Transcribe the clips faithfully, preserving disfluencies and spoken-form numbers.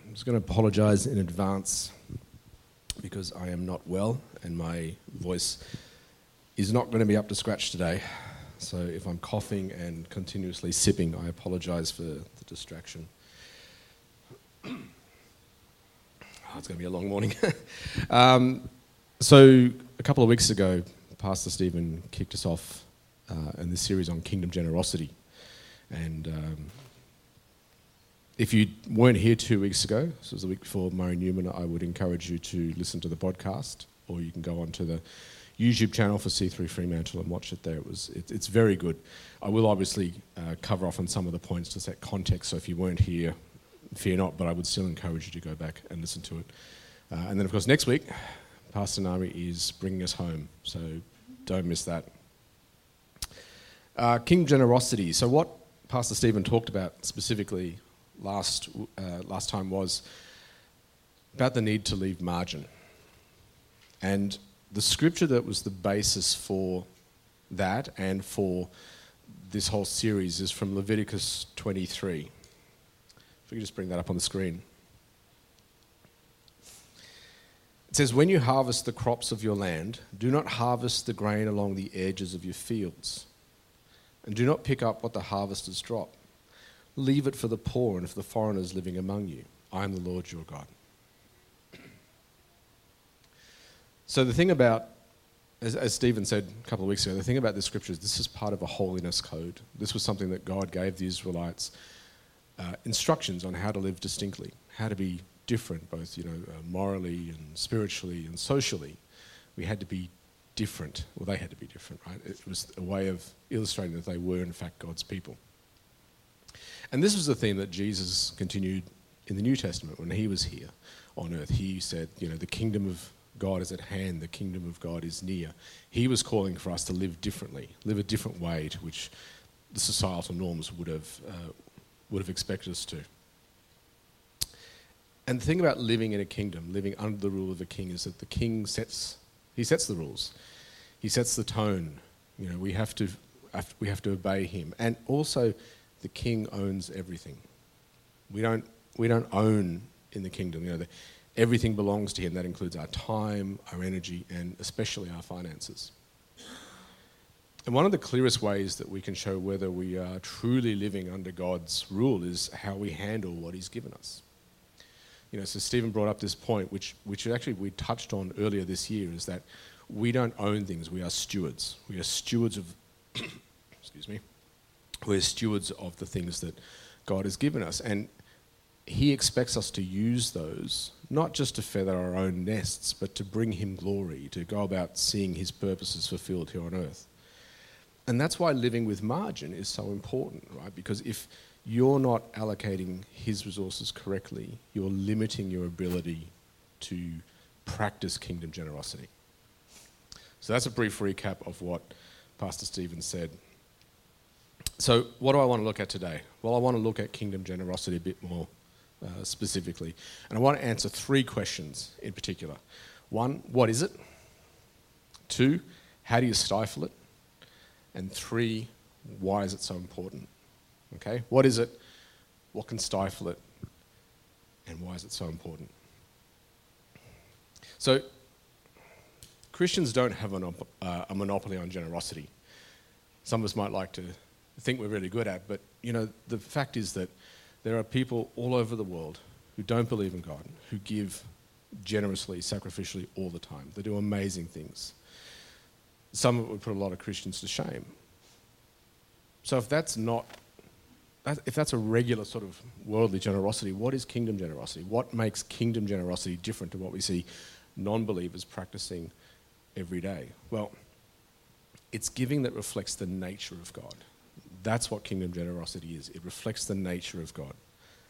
I'm just going to apologise in advance because I am not well and my voice is not going to be up to scratch today. So if I'm coughing and continuously sipping, I apologise for the distraction. Oh, it's going to be a long morning. um, so a couple of weeks ago, Pastor Stephen kicked us off uh, in this series on kingdom generosity. And um, if you weren't here two weeks ago, this was the week before Murray Newman, I would encourage you to listen to the podcast, or you can go onto the YouTube channel for C three Fremantle and watch it there. It was, it, it's very good. I will obviously uh, cover off on some of the points to set context, so if you weren't here, fear not, but I would still encourage you to go back and listen to it. Uh, and then, of course, next week, Pastor Nari is bringing us home, so don't miss that. Uh, King generosity. So what Pastor Stephen talked about specifically last uh, last time was about the need to leave margin. And the scripture that was the basis for that and for this whole series is from Leviticus twenty-three. If we could just bring that up on the screen. It says, "When you harvest the crops of your land, do not harvest the grain along the edges of your fields, and do not pick up what the harvesters drop. Leave it for the poor and for the foreigners living among you. I am the Lord your God." So the thing about, as, as Stephen said a couple of weeks ago, the thing about this scripture is this is part of a holiness code. This was something that God gave the Israelites uh, instructions on how to live distinctly, how to be different, both you know uh, morally and spiritually and socially. We had to be different. Well, they had to be different, right? It was a way of illustrating that they were, in fact, God's people. And this was the theme that Jesus continued in the New Testament when he was here on earth. He said, you know, the kingdom of God is at hand, the kingdom of God is near. He was calling for us to live differently, live a different way to which the societal norms would have uh, would have expected us to. And the thing about living in a kingdom, living under the rule of a king, is that the king sets he sets the rules. He sets the tone. You know, we have to we have to obey him. And also the king owns everything. We don't we don't own in the kingdom. You know, the, everything belongs to him. That includes our time, our energy, and especially our finances. And one of the clearest ways that we can show whether we are truly living under God's rule is how we handle what he's given us. You know, so Stephen brought up this point, which which actually we touched on earlier this year, is that we don't own things. We are stewards. We are stewards of, excuse me, we're stewards of the things that God has given us. And he expects us to use those, not just to feather our own nests, but to bring him glory, to go about seeing his purposes fulfilled here on earth. And that's why living with margin is so important, right? Because if you're not allocating his resources correctly, you're limiting your ability to practice kingdom generosity. So that's a brief recap of what Pastor Stephen said. So what do I want to look at today? Well, I want to look at kingdom generosity a bit more uh, specifically. And I want to answer three questions in particular. One, what is it? Two, how do you stifle it? And three, why is it so important? Okay, what is it? What can stifle it? And why is it so important? So, Christians don't have an, uh, a monopoly on generosity. Some of us might like to think we're really good at, but you know, the fact is that there are people all over the world who don't believe in God, who give generously, sacrificially all the time. They do amazing things. Some of it would put a lot of Christians to shame. So if that's not, if that's a regular sort of worldly generosity, what is kingdom generosity? What makes kingdom generosity different to what we see non-believers practicing every day? Well, it's giving that reflects the nature of God. That's what kingdom generosity is. It reflects the nature of God.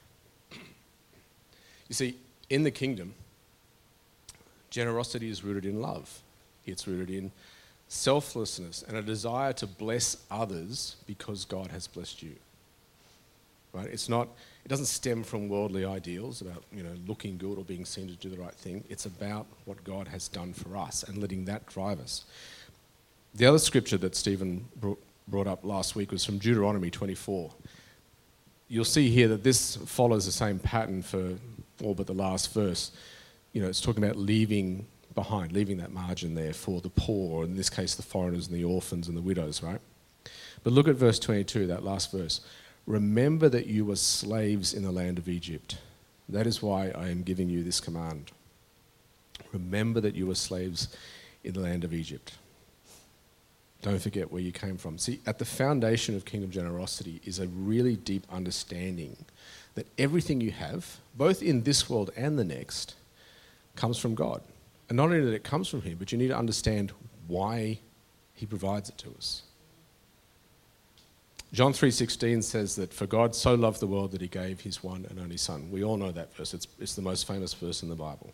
You see, in the kingdom, generosity is rooted in love. It's rooted in selflessness and a desire to bless others because God has blessed you. Right? It's not, it doesn't stem from worldly ideals about, you know, looking good or being seen to do the right thing. It's about what God has done for us and letting that drive us. The other scripture that Stephen brought, brought up last week was from Deuteronomy twenty-four. You'll see here that this follows the same pattern for all but the last verse, you know, it's talking about leaving behind, leaving that margin there for the poor, or in this case, the foreigners and the orphans and the widows, right? But look at verse twenty-two, that last verse. Remember that you were slaves in the land of Egypt. That is why I am giving you this command. Remember that you were slaves in the land of Egypt. Don't forget where you came from. See, at the foundation of kingdom generosity is a really deep understanding that everything you have, both in this world and the next, comes from God. And not only that it comes from Him, but you need to understand why He provides it to us. John three sixteen says that for God so loved the world that He gave His one and only Son. We all know that verse. It's, it's the most famous verse in the Bible.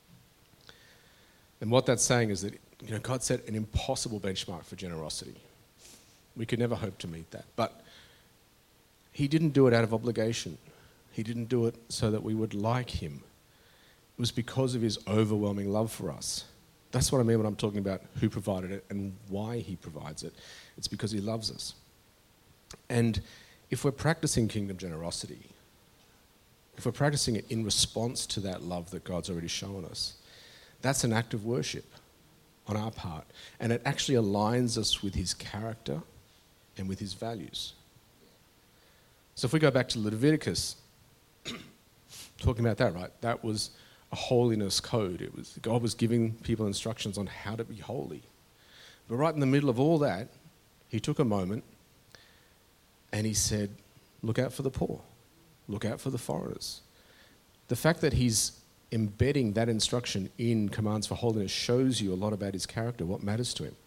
And what that's saying is that, you know, God set an impossible benchmark for generosity. We could never hope to meet that. But He didn't do it out of obligation. He didn't do it so that we would like Him. It was because of His overwhelming love for us. That's what I mean when I'm talking about who provided it and why He provides it. It's because He loves us. And if we're practicing kingdom generosity, if we're practicing it in response to that love that God's already shown us, that's an act of worship on our part. And it actually aligns us with His character and with His values. So if we go back to Leviticus, talking about that, right? That was a holiness code. It was God was giving people instructions on how to be holy. But right in the middle of all that, He took a moment and He said, look out for the poor. Look out for the foreigners. The fact that He's embedding that instruction in commands for holiness shows you a lot about His character, what matters to Him.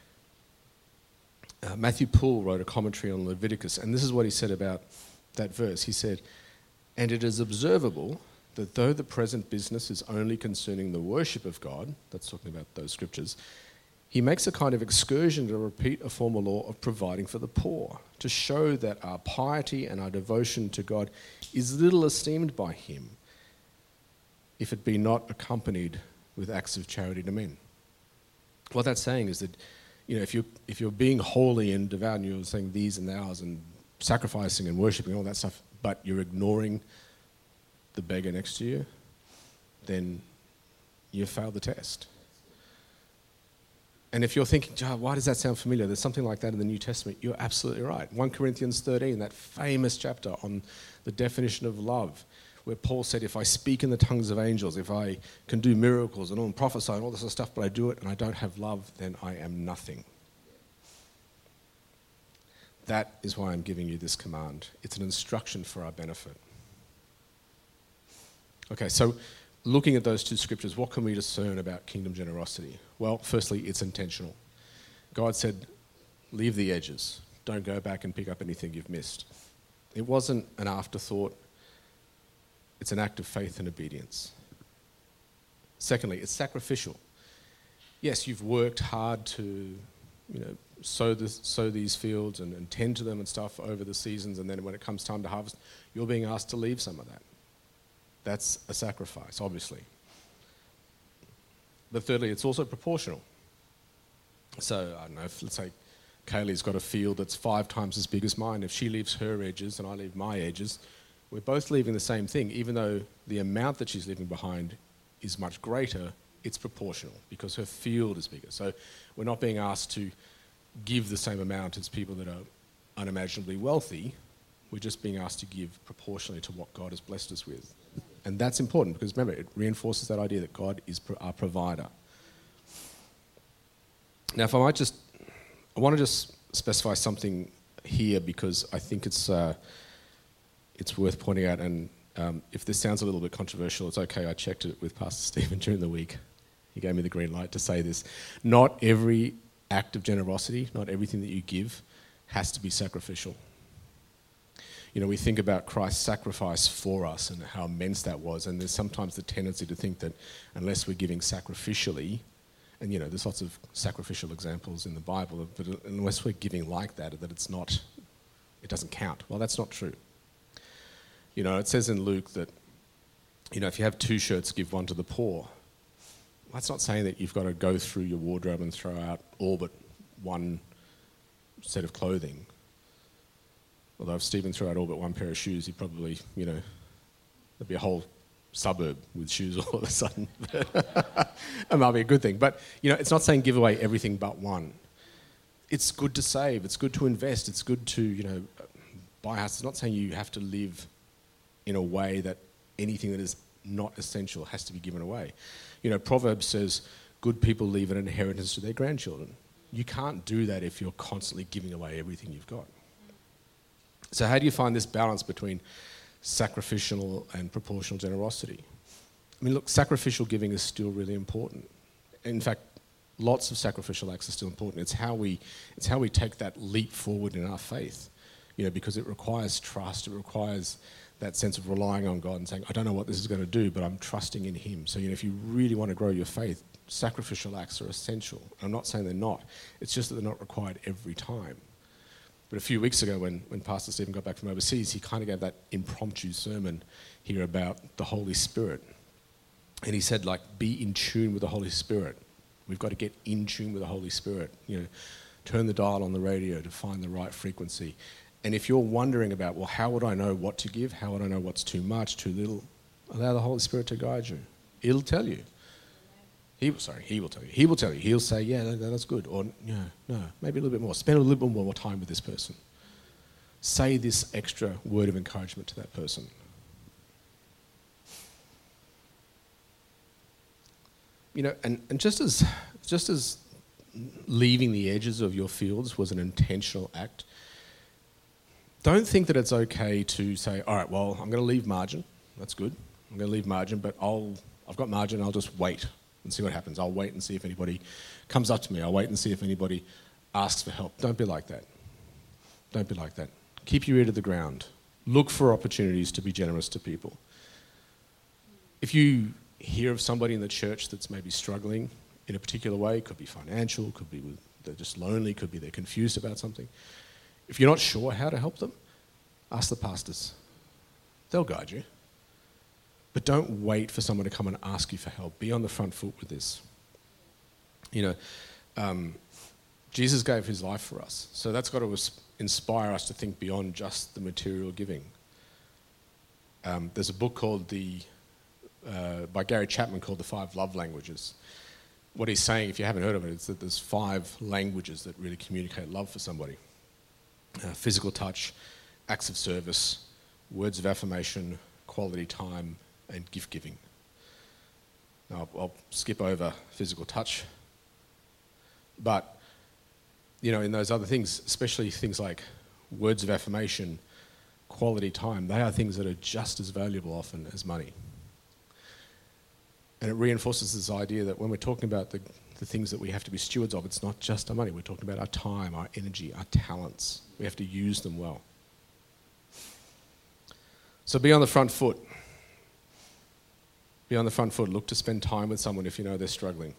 Uh, Matthew Poole wrote a commentary on Leviticus, and this is what he said about that verse. He said, and it is observable that though the present business is only concerning the worship of God, that's talking about those scriptures, he makes a kind of excursion to repeat a former law of providing for the poor, to show that our piety and our devotion to God is little esteemed by Him, if it be not accompanied with acts of charity to men. What that's saying is that, you know, if you're, if you're being holy and devout and you're saying these and thous and sacrificing and worshipping and all that stuff, but you're ignoring the beggar next to you, then you've failed the test. And if you're thinking, oh, why does that sound familiar? There's something like that in the New Testament. You're absolutely right. First Corinthians thirteen, that famous chapter on the definition of love, where Paul said, if I speak in the tongues of angels, if I can do miracles and all and prophesy and all this sort of stuff, but I do it and I don't have love, then I am nothing. That is why I'm giving you this command. It's an instruction for our benefit. Okay, so looking at those two scriptures, what can we discern about kingdom generosity? Well, firstly, it's intentional. God said, leave the edges. Don't go back and pick up anything you've missed. It wasn't an afterthought. It's an act of faith and obedience. Secondly, it's sacrificial. Yes, you've worked hard to, you know, sow, this, sow these fields and, and tend to them and stuff over the seasons, and then when it comes time to harvest, you're being asked to leave some of that. That's a sacrifice, obviously. But thirdly, it's also proportional. So, I don't know, if, let's say Kaylee's got a field that's five times as big as mine. If she leaves her edges and I leave my edges, we're both leaving the same thing. Even though the amount that she's leaving behind is much greater, it's proportional because her field is bigger. So we're not being asked to give the same amount as people that are unimaginably wealthy. We're just being asked to give proportionally to what God has blessed us with. And that's important because, remember, it reinforces that idea that God is our provider. Now, if I might just, I want to just specify something here because I think it's uh, it's worth pointing out. And um, if this sounds a little bit controversial, it's okay. I checked it with Pastor Stephen during the week. He gave me the green light to say this. Not every act of generosity, not everything that you give has to be sacrificial. You know, we think about Christ's sacrifice for us and how immense that was, and there's sometimes the tendency to think that unless we're giving sacrificially, and you know, there's lots of sacrificial examples in the Bible, but unless we're giving like that, that it's not, it doesn't count. Well, that's not true. You know, it says in Luke that, you know, if you have two shirts, give one to the poor. That's not saying that you've got to go through your wardrobe and throw out all but one set of clothing. Although if Stephen threw out all but one pair of shoes, he'd probably, you know, there'd be a whole suburb with shoes all of a sudden. It might be a good thing. But, you know, it's not saying give away everything but one. It's good to save. It's good to invest. It's good to, you know, buy a house. It's not saying you have to live in a way that anything that is not essential has to be given away. You know, Proverbs says, good people leave an inheritance to their grandchildren. You can't do that if you're constantly giving away everything you've got. So how do you find this balance between sacrificial and proportional generosity? I mean, look, sacrificial giving is still really important. In fact, lots of sacrificial acts are still important. It's how we, it's how we take that leap forward in our faith, you know, because it requires trust. It requires that sense of relying on God and saying, I don't know what this is going to do, but I'm trusting in him. So, you know, if you really want to grow your faith, sacrificial acts are essential. I'm not saying they're not. It's just that they're not required every time. But a few weeks ago when, when Pastor Stephen got back from overseas, he kind of gave that impromptu sermon here about the Holy Spirit. And he said, like, be in tune with the Holy Spirit. We've got to get in tune with the Holy Spirit. You know, turn the dial on the radio to find the right frequency. And if you're wondering about, well, how would I know what to give? How would I know what's too much, too little? Allow the Holy Spirit to guide you. He'll tell you. He will, sorry, he will tell you. He will tell you. He'll say, yeah, that, that's good. Or, no, no, maybe a little bit more. Spend a little bit more time with this person. Say this extra word of encouragement to that person. You know, and, and just as just as leaving the edges of your fields was an intentional act, don't think that it's okay to say, all right, well, I'm going to leave margin. That's good. I'm going to leave margin, but I'll, I've got margin, I'll just wait and see what happens. I'll wait and see if anybody comes up to me. I'll wait and see if anybody asks for help. Don't be like that. Don't be like that. Keep your ear to the ground. Look for opportunities to be generous to people. If you hear of somebody in the church that's maybe struggling in a particular way, could be financial, could be with, they're just lonely, could be they're confused about something. If you're not sure how to help them, ask the pastors. They'll guide you. But don't wait for someone to come and ask you for help. Be on the front foot with this. You know, um, Jesus gave his life for us. So that's got to inspire us to think beyond just the material giving. Um, there's a book called the, uh, by Gary Chapman called The Five Love Languages. What he's saying, if you haven't heard of it, is that there's five languages that really communicate love for somebody. Uh, physical touch, acts of service, words of affirmation, quality time, and gift giving. Now, I'll, I'll skip over physical touch, but you know, in those other things, especially things like words of affirmation, quality time, they are things that are just as valuable often as money. And it reinforces this idea that when we're talking about the, the things that we have to be stewards of, it's not just our money. We're talking about our time, our energy, our talents. We have to use them well. So be on the front foot. Be on the front foot. Look to spend time with someone if you know they're struggling.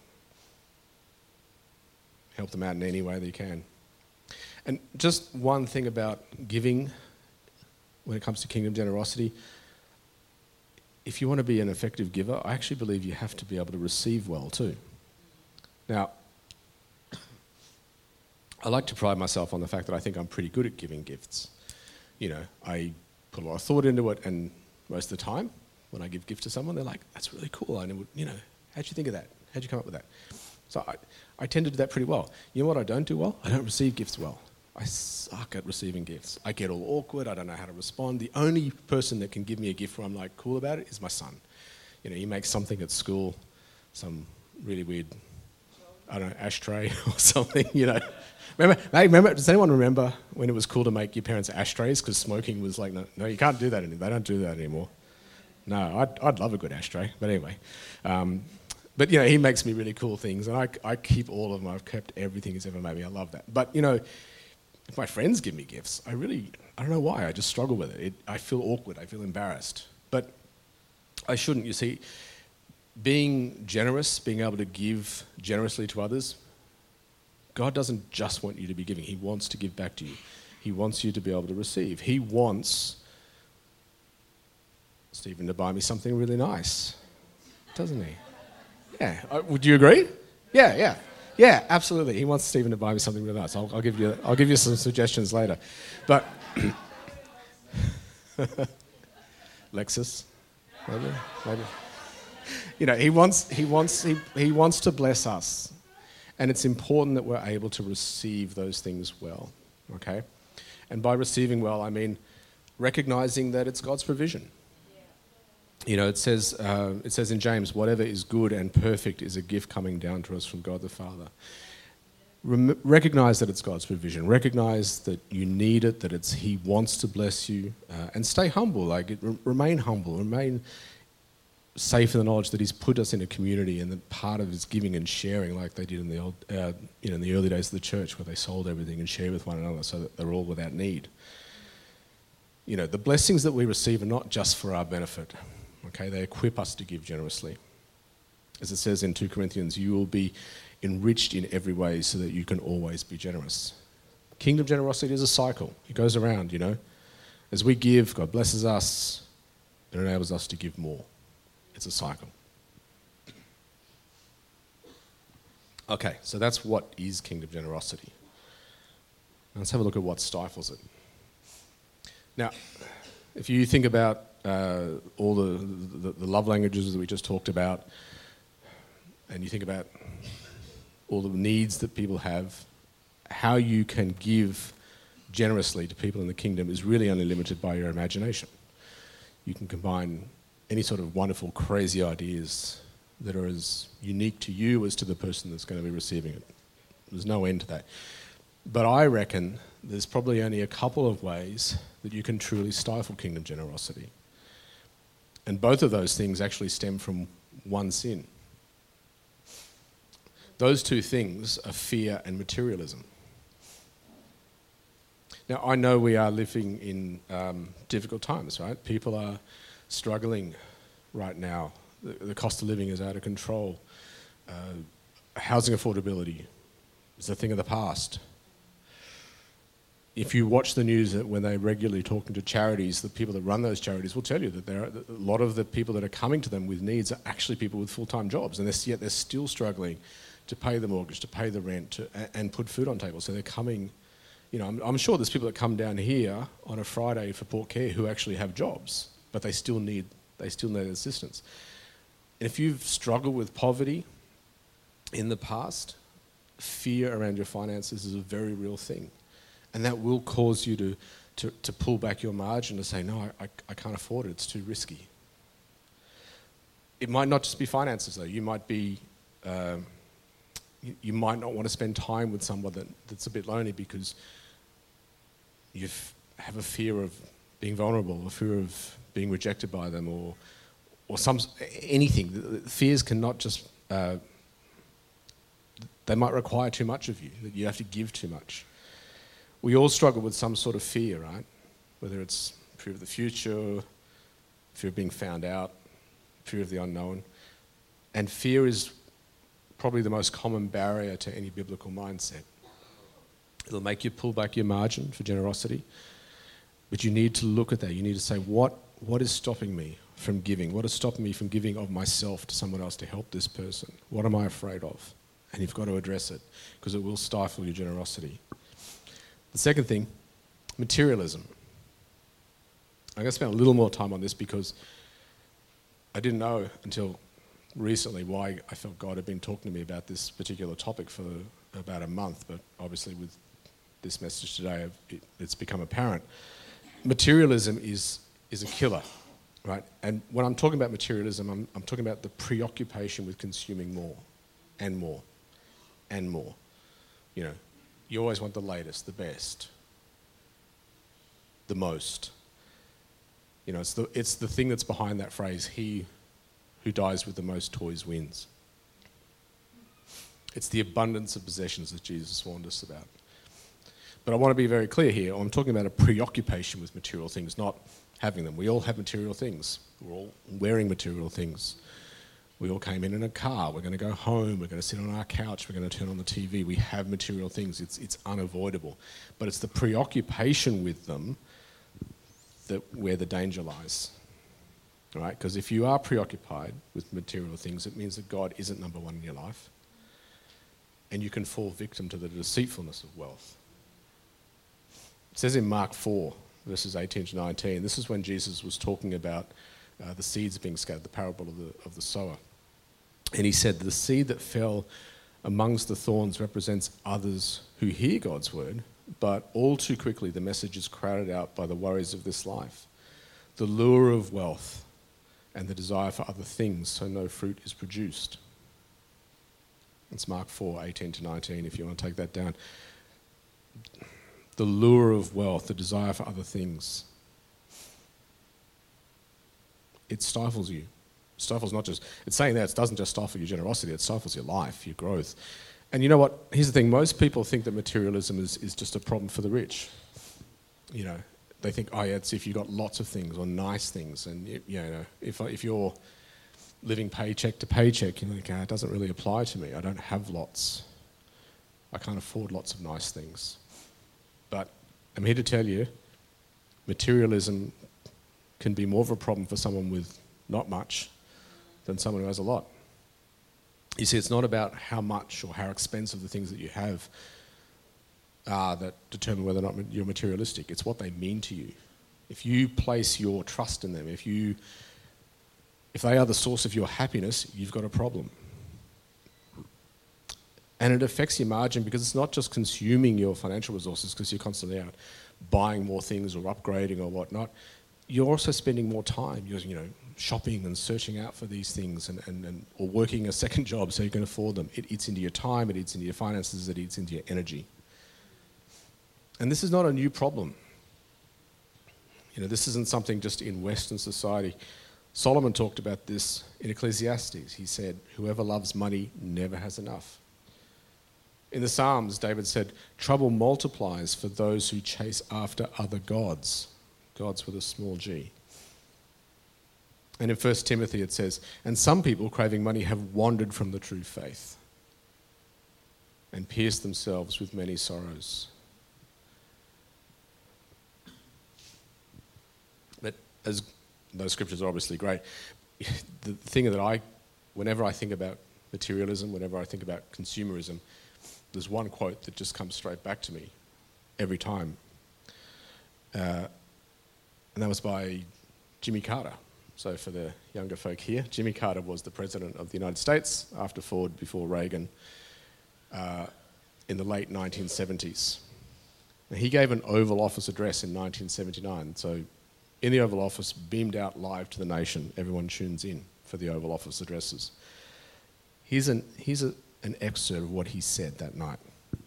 Help them out in any way that you can. And just one thing about giving when it comes to kingdom generosity. If you want to be an effective giver, I actually believe you have to be able to receive well too. Now, I like to pride myself on the fact that I think I'm pretty good at giving gifts. You know, I put a lot of thought into it, and most of the time, when I give gifts to someone, they're like, that's really cool. I know, you know, how'd you think of that? How'd you come up with that? So I, I tend to do that pretty well. You know what I don't do well? I don't receive gifts well. I suck at receiving gifts. I get all awkward. I don't know how to respond. The only person that can give me a gift where I'm like cool about it is my son. You know, he makes something at school, some really weird, I don't know, ashtray or something, you know. Remember, hey, remember, does anyone remember when it was cool to make your parents ashtrays because smoking was like, no, no, you can't do that anymore. They don't do that anymore. No, I'd, I'd love a good ashtray, but anyway. Um, but, you know, he makes me really cool things, and I, I keep all of them. I've kept everything he's ever made me. I love that. But, you know, if my friends give me gifts, I really, I don't know why, I just struggle with it. it. I feel awkward, I feel embarrassed. But I shouldn't, you see. Being generous, being able to give generously to others, God doesn't just want you to be giving. He wants to give back to you. He wants you to be able to receive. He wants Stephen to buy me something really nice, doesn't he? Yeah. Uh, would you agree? Yeah, yeah. Yeah, absolutely. He wants Stephen to buy me something really nice. I'll, I'll give you, I'll give you some suggestions later. But Lexus. Maybe, maybe. You know, he wants, he wants, he, he wants to bless us. And it's important that we're able to receive those things well, okay? And by receiving well, I mean recognizing that it's God's provision. You know, it says, uh, it says in James, whatever is good and perfect is a gift coming down to us from God the Father. Rem- recognize that it's God's provision. Recognize that you need it, that it's He wants to bless you, uh, and stay humble. Like, it, re- remain humble, remain safe in the knowledge that He's put us in a community, and that part of His giving and sharing, like they did in the old, uh, you know, in the early days of the church, where they sold everything and shared with one another, so that they're all without need. You know, the blessings that we receive are not just for our benefit. Okay, they equip us to give generously. As it says in two Corinthians, you will be enriched in every way so that you can always be generous. Kingdom generosity is a cycle. It goes around, you know. As we give, God blesses us. It enables us to give more. It's a cycle. Okay, so that's what is kingdom generosity. Now let's have a look at what stifles it. Now, if you think about uh, all the, the, the love languages that we just talked about, and you think about all the needs that people have, how you can give generously to people in the kingdom is really only limited by your imagination. You can combine any sort of wonderful, crazy ideas that are as unique to you as to the person that's going to be receiving it. There's no end to that. But I reckon there's probably only a couple of ways that you can truly stifle kingdom generosity. And both of those things actually stem from one sin. Those two things are fear and materialism. Now, I know we are living in um, difficult times, right? People are struggling right now. The, the cost of living is out of control. Uh, housing affordability is a thing of the past. If you watch the news, when they're regularly talking to charities, the people that run those charities will tell you that there are, a lot of the people that are coming to them with needs are actually people with full-time jobs, and they're, yet they're still struggling to pay the mortgage, to pay the rent, to, and put food on tables. So they're coming, you know, I'm, I'm sure there's people that come down here on a Friday for Port Care who actually have jobs, but they still need they still need assistance. And if you've struggled with poverty in the past, fear around your finances is a very real thing. And that will cause you to, to, to pull back your margin to say, no, I, I can't afford it, it's too risky. It might not just be finances though. You might be, um, you, you might not want to spend time with someone that, that's a bit lonely because you have a fear of being vulnerable, a fear of being rejected by them, or or some anything. The fears cannot just, uh, they might require too much of you, that you have to give too much. We all struggle with some sort of fear, right? Whether it's fear of the future, fear of being found out, fear of the unknown. And fear is probably the most common barrier to any biblical mindset. It'll make you pull back your margin for generosity. But you need to look at that. You need to say, what, what is stopping me from giving? What is stopping me from giving of myself to someone else to help this person? What am I afraid of? And you've got to address it, because it will stifle your generosity. The second thing, materialism. I'm going to spend a little more time on this because I didn't know until recently why I felt God had been talking to me about this particular topic for about a month, but obviously with this message today, it, it's become apparent. Materialism is is a killer, right? And when I'm talking about materialism, I'm, I'm talking about the preoccupation with consuming more and more and more. You know, you always want the latest, the best, the most. You know, it's the it's the thing that's behind that phrase, he who dies with the most toys wins. It's the abundance of possessions that Jesus warned us about. But I want to be very clear here. I'm talking about a preoccupation with material things, not having them. We all have material things. We're all wearing material things. We all came in in a car. We're going to go home. We're going to sit on our couch. We're going to turn on the T V. We have material things. It's it's unavoidable. But it's the preoccupation with them that where the danger lies. All right? Because if you are preoccupied with material things, it means that God isn't number one in your life. And you can fall victim to the deceitfulness of wealth. It says in Mark four, verses eighteen to nineteen, this is when Jesus was talking about uh, the seeds being scattered, the parable of the, of the sower. And he said, the seed that fell amongst the thorns represents others who hear God's word, but all too quickly the message is crowded out by the worries of this life, the lure of wealth, and the desire for other things, so no fruit is produced. It's Mark four, eighteen to nineteen, if you want to take that down. The lure of wealth, the desire for other things. It stifles you. It stifles not just, it's saying that it doesn't just stifle your generosity, it stifles your life, your growth. And you know what? Here's the thing, most people think that materialism is, is just a problem for the rich. You know, they think, oh yeah, it's if you've got lots of things or nice things. And you, you know, if, if you're living paycheck to paycheck, you're like, ah, it doesn't really apply to me. I don't have lots. I can't afford lots of nice things. But I'm here to tell you, materialism can be more of a problem for someone with not much than someone who has a lot. You see, it's not about how much or how expensive the things that you have are that determine whether or not you're materialistic. It's what they mean to you. If you place your trust in them, if you, if they are the source of your happiness, you've got a problem. And it affects your margin because it's not just consuming your financial resources because you're constantly out buying more things or upgrading or whatnot. You're also spending more time, you're, you know, shopping and searching out for these things and, and, and or working a second job so you can afford them. It eats into your time, it eats into your finances, it eats into your energy. And this is not a new problem. You know, this isn't something just in Western society. Solomon talked about this in Ecclesiastes. He said, whoever loves money never has enough. In the Psalms, David said, trouble multiplies for those who chase after other gods. Gods with a small g. And in First Timothy it says, and some people craving money have wandered from the true faith and pierced themselves with many sorrows. But as those scriptures are obviously great, the thing that I, whenever I think about materialism, whenever I think about consumerism, there's one quote that just comes straight back to me every time. Uh, and that was by Jimmy Carter. So for the younger folk here, Jimmy Carter was the president of the United States after Ford, before Reagan, uh, in the late nineteen seventies. Now, he gave an Oval Office address in nineteen seventy-nine. So in the Oval Office, beamed out live to the nation. Everyone tunes in for the Oval Office addresses. Here's an, here's a, an excerpt of what he said that night.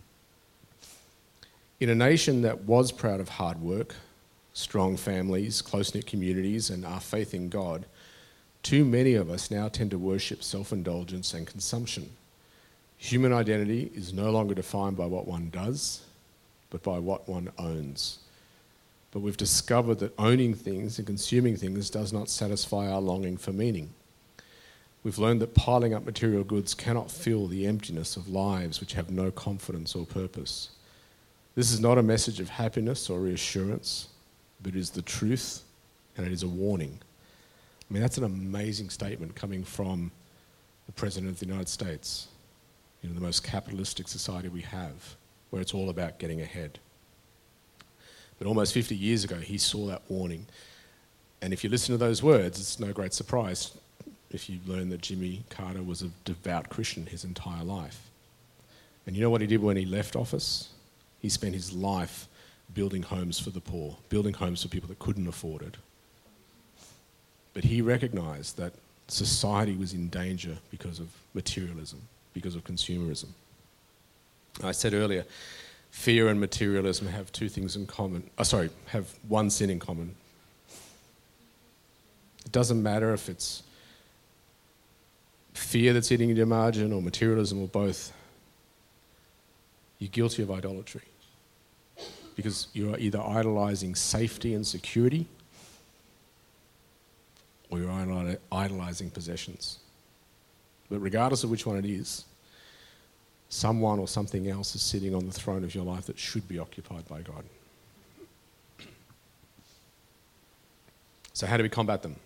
In a nation that was proud of hard work, strong families, close-knit communities, and our faith in God, too many of us now tend to worship self-indulgence and consumption. Human identity is no longer defined by what one does, but by what one owns. But we've discovered that owning things and consuming things does not satisfy our longing for meaning. We've learned that piling up material goods cannot fill the emptiness of lives which have no confidence or purpose. This is not a message of happiness or reassurance, but it is the truth, and it is a warning. I mean, that's an amazing statement coming from the President of the United States, you know, the most capitalistic society we have, where it's all about getting ahead. But almost fifty years ago, he saw that warning. And if you listen to those words, it's no great surprise if you learn that Jimmy Carter was a devout Christian his entire life. And you know what he did when he left office? He spent his life building homes for the poor, building homes for people that couldn't afford it. But he recognised that society was in danger because of materialism, because of consumerism. I said earlier, fear and materialism have two things in common. Oh, sorry, have one sin in common. It doesn't matter if it's fear that's eating your margin or materialism or both. You're guilty of idolatry. Because you're either idolizing safety and security or you're idolizing possessions. But regardless of which one it is, someone or something else is sitting on the throne of your life that should be occupied by God. So how do we combat them?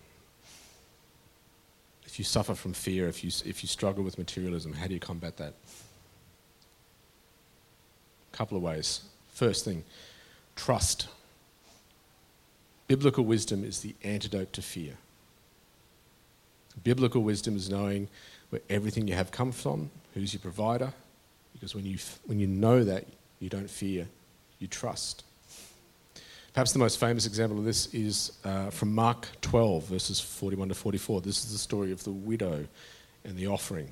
If you suffer from fear, if you, if you struggle with materialism, how do you combat that? A couple of ways. First thing, trust. Biblical wisdom is the antidote to fear. Biblical wisdom is knowing where everything you have comes from, who's your provider, because when you when you know that, you don't fear, you trust. Perhaps the most famous example of this is uh, from Mark twelve, verses forty-one to forty-four. This is the story of the widow and the offering.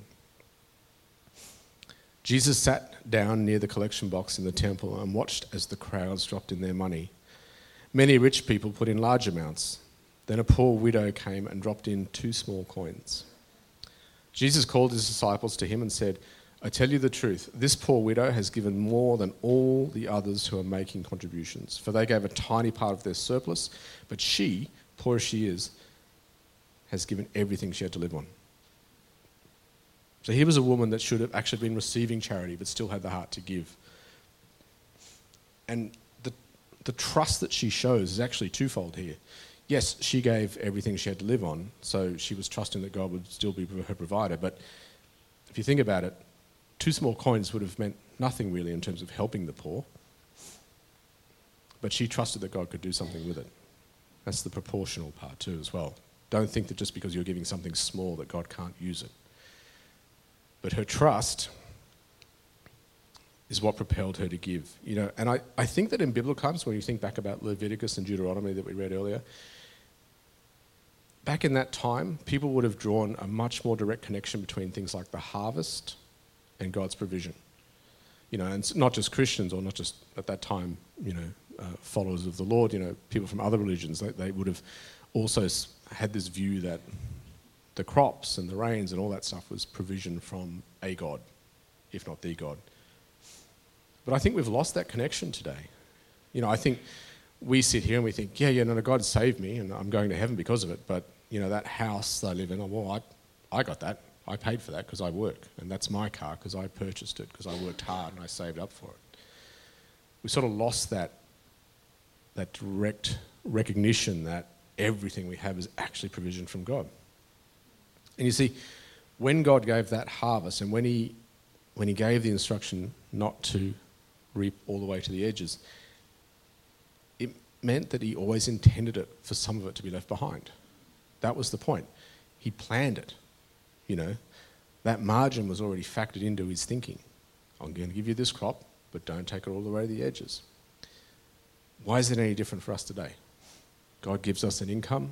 Jesus sat down near the collection box in the temple and watched as the crowds dropped in their money. Many rich people put in large amounts. Then a poor widow came and dropped in two small coins. Jesus called his disciples to him and said, "I tell you the truth, this poor widow has given more than all the others who are making contributions, for they gave a tiny part of their surplus, but she, poor as she is, has given everything she had to live on." So here was a woman that should have actually been receiving charity, but still had the heart to give. And the, the trust that she shows is actually twofold here. Yes, she gave everything she had to live on, so she was trusting that God would still be her provider. But if you think about it, two small coins would have meant nothing really in terms of helping the poor. But she trusted that God could do something with it. That's the proportional part too as well. Don't think that just because you're giving something small that God can't use it. But her trust is what propelled her to give. You know, and I, I think that in biblical times, when you think back about Leviticus and Deuteronomy that we read earlier, back in that time, people would have drawn a much more direct connection between things like the harvest and God's provision. You know, and it's not just Christians or not just at that time, you know, uh, followers of the Lord, you know, people from other religions, they, they would have also had this view that the crops and the rains and all that stuff was provision from a God, if not the God. But I think we've lost that connection today. You know, I think we sit here and we think, yeah, yeah, no, no, God saved me and I'm going to heaven because of it. But, you know, that house I live in, well, I, I got that. I paid for that because I work. And that's my car because I purchased it because I worked hard and I saved up for it. We sort of lost that, that direct recognition that everything we have is actually provision from God. And you see, when God gave that harvest and when he, when he gave the instruction not to reap all the way to the edges, it meant that he always intended it for some of it to be left behind. That was the point. He planned it. You know, that margin was already factored into his thinking. I'm going to give you this crop, but don't take it all the way to the edges. Why is it any different for us today? God gives us an income.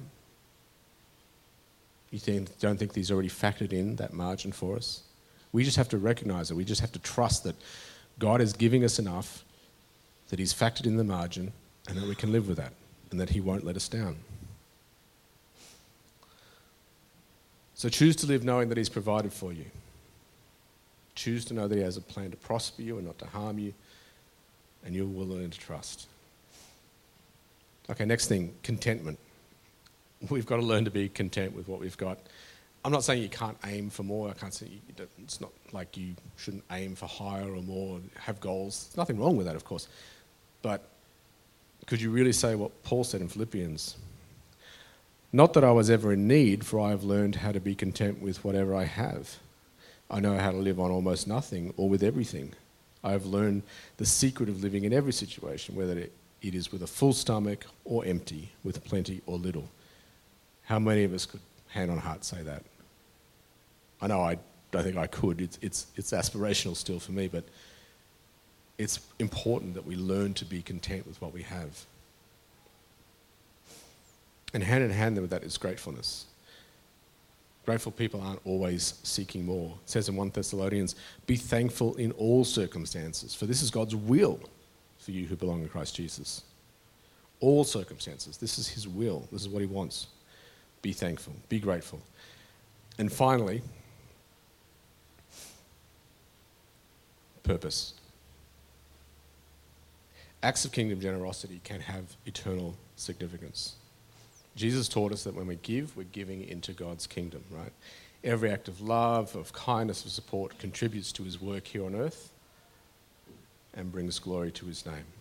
You think, don't think that he's already factored in that margin for us? We just have to recognize it. We just have to trust that God is giving us enough, that he's factored in the margin, and that we can live with that, and that he won't let us down. So choose to live knowing that he's provided for you. Choose to know that he has a plan to prosper you and not to harm you, and you will learn to trust. Okay, next thing, contentment. We've got to learn to be content with what we've got. I'm not saying you can't aim for more. I can't say you, it's not like you shouldn't aim for higher or more, have goals. There's nothing wrong with that, of course. But could you really say what Paul said in Philippians? Not that I was ever in need, for I have learned how to be content with whatever I have. I know how to live on almost nothing or with everything. I have learned the secret of living in every situation, whether it is with a full stomach or empty, with plenty or little. How many of us could, hand on heart, say that? I know I don't think I could. It's, it's, it's aspirational still for me, but it's important that we learn to be content with what we have. And hand in hand with that is gratefulness. Grateful people aren't always seeking more. It says in First Thessalonians, be thankful in all circumstances, for this is God's will for you who belong to Christ Jesus. All circumstances. This is his will. This is what he wants. Be thankful. Be grateful. And finally, purpose. Acts of kingdom generosity can have eternal significance. Jesus taught us that when we give, we're giving into God's kingdom, right? Every act of love, of kindness, of support contributes to his work here on earth and brings glory to his name.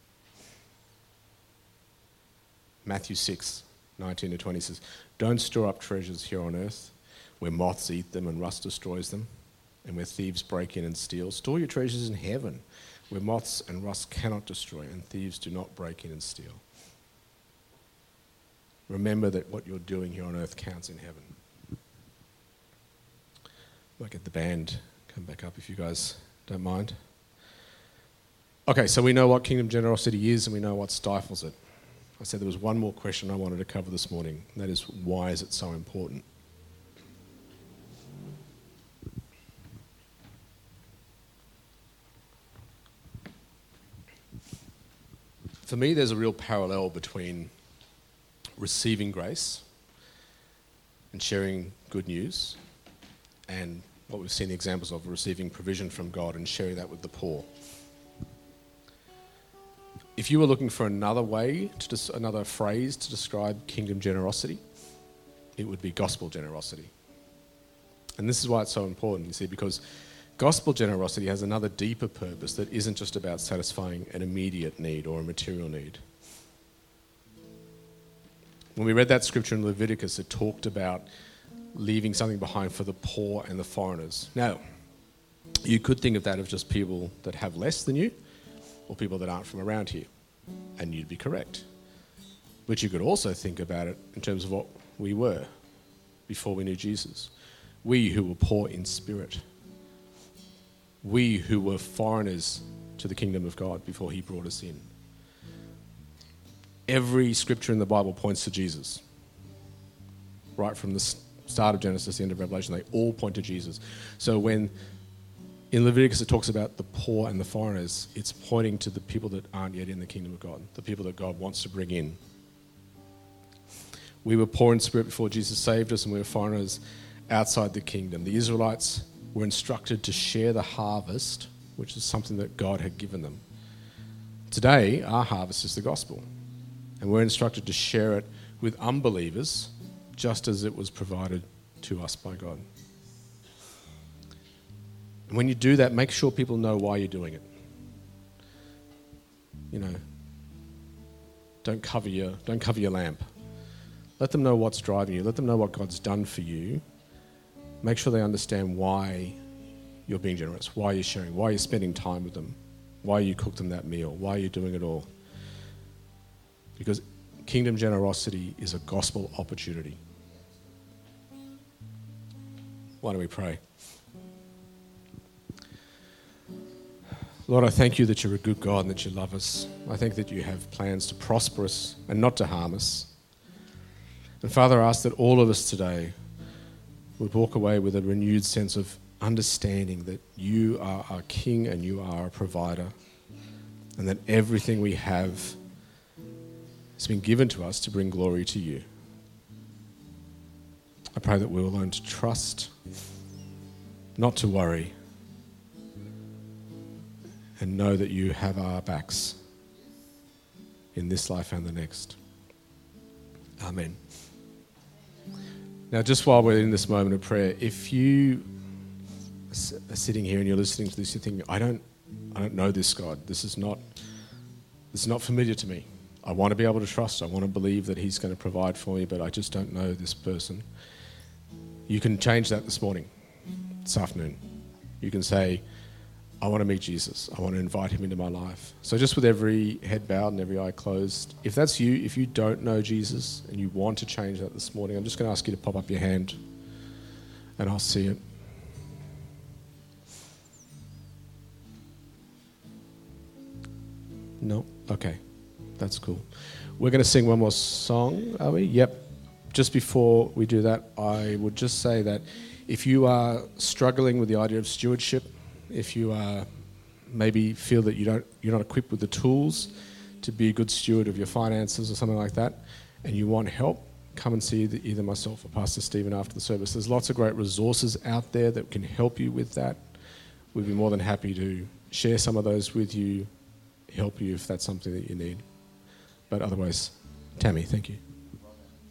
Matthew six, nineteen to twenty says, don't store up treasures here on earth where moths eat them and rust destroys them and where thieves break in and steal. Store your treasures in heaven where moths and rust cannot destroy and thieves do not break in and steal. Remember that what you're doing here on earth counts in heaven. Might get the band come back up if you guys don't mind. Okay, so we know what kingdom generosity is and we know what stifles it. I said there was one more question I wanted to cover this morning, and that is, why is it so important? For me, there's a real parallel between receiving grace and sharing good news, and what we've seen examples of receiving provision from God and sharing that with the poor. If you were looking for another way, to des- another phrase to describe kingdom generosity, it would be gospel generosity. And this is why it's so important, you see, because gospel generosity has another deeper purpose that isn't just about satisfying an immediate need or a material need. When we read that scripture in Leviticus, it talked about leaving something behind for the poor and the foreigners. Now, you could think of that as just people that have less than you, or people that aren't from around here, and you'd be correct. But you could also think about it in terms of what we were before we knew Jesus. We who were poor in spirit. We who were foreigners to the kingdom of God before he brought us in. Every scripture in the Bible points to Jesus. Right from the start of Genesis to the end of Revelation, they all point to Jesus. So when in Leviticus it talks about the poor and the foreigners, it's pointing to the people that aren't yet in the kingdom of God, the people that God wants to bring in. We were poor in spirit before Jesus saved us, and we were foreigners outside the kingdom. The Israelites were instructed to share the harvest, which is something that God had given them. Today, our harvest is the gospel, and we're instructed to share it with unbelievers just as it was provided to us by God. And when you do that, make sure people know why you're doing it. You know, don't cover your, don't cover your lamp. Let them know what's driving you. Let them know what God's done for you. Make sure they understand why you're being generous, why you're sharing, why you're spending time with them, why you cook them that meal, why you're doing it all. Because kingdom generosity is a gospel opportunity. Why don't we pray? Lord, I thank you that you're a good God and that you love us. I thank that you have plans to prosper us and not to harm us. And Father, I ask that all of us today would walk away with a renewed sense of understanding that you are our King and you are our provider, and that everything we have has been given to us to bring glory to you. I pray that we will learn to trust, not to worry, and know that you have our backs in this life and the next. Amen. Now, just while we're in this moment of prayer, if you are sitting here and you're listening to this, you're thinking, I don't, I don't know this God. This is not, this is not familiar to me. I want to be able to trust. I want to believe that he's going to provide for me, but I just don't know this person. You can change that this morning, this afternoon. You can say, I want to meet Jesus. I want to invite him into my life. So just with every head bowed and every eye closed, if that's you, if you don't know Jesus and you want to change that this morning, I'm just going to ask you to pop up your hand and I'll see it. No? Okay. That's cool. We're going to sing one more song, are we? Yep. Just before we do that, I would just say that if you are struggling with the idea of stewardship, if you uh, maybe feel that you don't, you're not equipped with the tools to be a good steward of your finances or something like that, and you want help, come and see either myself or Pastor Stephen after the service. There's lots of great resources out there that can help you with that. We'd be more than happy to share some of those with you, help you if that's something that you need. But otherwise, Tammy, thank you.